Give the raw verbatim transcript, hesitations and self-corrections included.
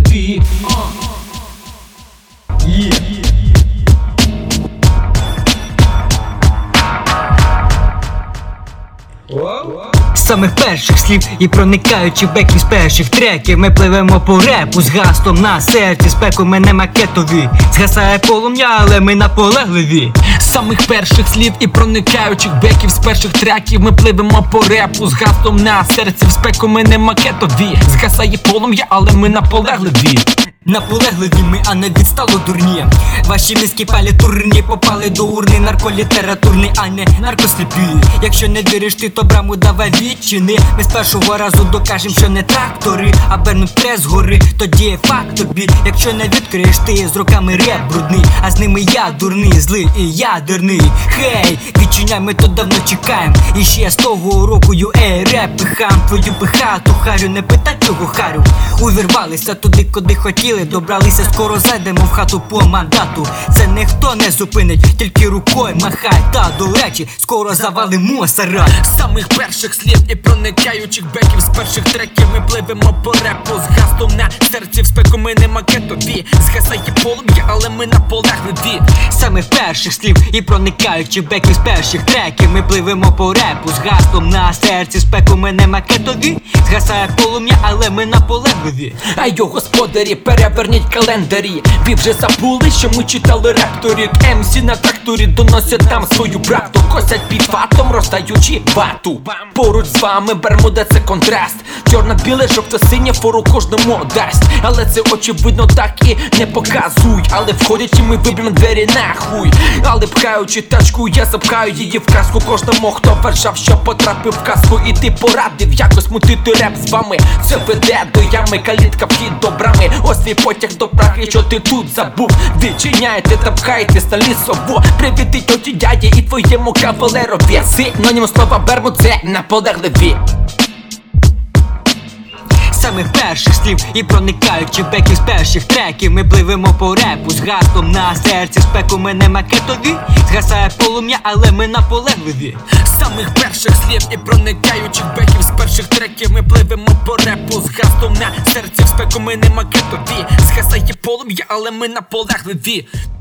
макетові. Є. З самих перших слів і проникаючи беків з перших треків, ми пливемо по репу з гаслом на серці, спеку ми не макетові. Згасає полум'я, але ми наполегливі. З самих перших слів і проникаючих беків з перших треків, ми пливемо по репу з гаслом на серці, в спеку ми не макетові. Згасає полум'я, але ми наполегливі. Наполегливі ми, а не відстало дурні. Ваші мізки палітурні, попали до урни. Нарколітературний, а не наркосліпі. Якщо не віриш ти, то браму давай відчини. Ми з першого разу докажем, що не трактори, а бернуть прес згори, тоді є факт тобі. Якщо не відкриєш ти, з руками реп брудний, а з ними я дурний, злий і ядерний. Хей, відчиняй, ми то давно чекаєм. І ще з того року ю ей реп пихам. Твою пихату харю, не питай чого харю. Увірвалися туди, куди хотіли. Добралися, скоро зайдемо в хату по мандату. Це ніхто не зупинить, тільки рукою махай. Та, до речі, скоро завалимо сарай. З самих перших слів і проникаючих беків з перших треків, ми пливемо по репу з гаслом на серці, в спеку ми не макетові. Згасає полум'я, але ми наполегливі. З самих перших слів і проникаючих беків з перших треків, ми пливемо по репу з гаслом на серці, в спеку ми не макетові. Згасає полум'я, але ми наполегливі. А йо, господарі, переверніть календарі. Ви вже забули, що ми читали репторі. ем сі на тракторі доносять там свою правду. Косять під фатом, роздаючи вату. Поруч з вами Бермуда, це контраст. Чорно-біле, жовто-синє фору кожному дасть. Але це очевидно так і не показуй. Але входячи ми виб'ємо двері нахуй. Але пхаючи тачку, я запхаю її в казку. Кожному, хто вважав, що потрапив в казку, і ти порадив якось мутити реп з вами. Це веде до ями, калітка, вхід до брами. Ось твій потяг до прахи, що ти тут забув. Відчиняйте та пхайте сталі сово. Привіти тоді дяді і твоєму кавалерові. Синонім слова Бермуд, це наполегливі. З самих перших слів і проникаючих беків з перших треків, ми пливемо по репу з гаслом на серці, в спеку ми не макетові. Згасає полум'я, але ми наполегливі. З самих перших слів і проникаючих беків з перших треків, ми пливемо по репу з гаслом на серці, в спеку ми не макетові. Згасає полум'я, але ми наполегливі.